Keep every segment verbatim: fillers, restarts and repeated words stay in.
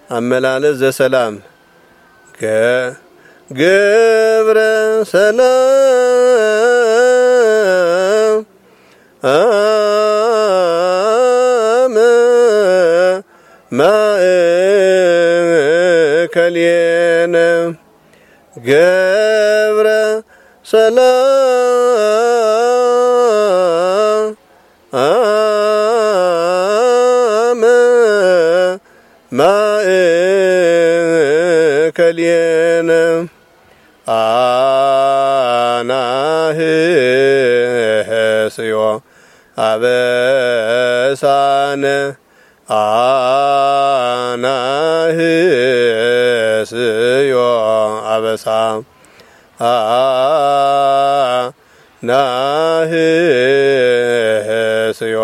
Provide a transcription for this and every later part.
አመላለስ ዘሰላም ገብረ ሰላም አመ ማእከሌነ ገብረ ሰላም አመ ማእከሌነ አናህስዮ አበሳነ አናህስዮ አበሳ አናህስዮ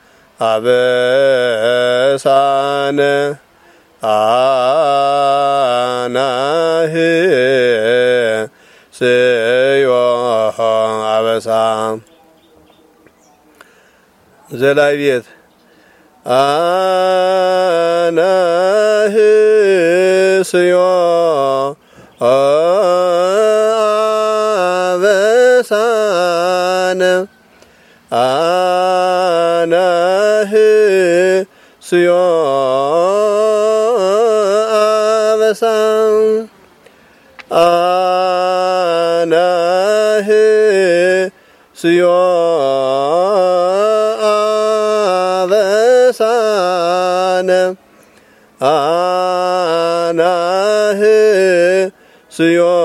አበሳነ አናህስዮ አበሳ ዘላይ ቤት አናህስዮ አበሳነ አናህስዮ አበሳ አናህስዮ አበሳነ አናህስዮ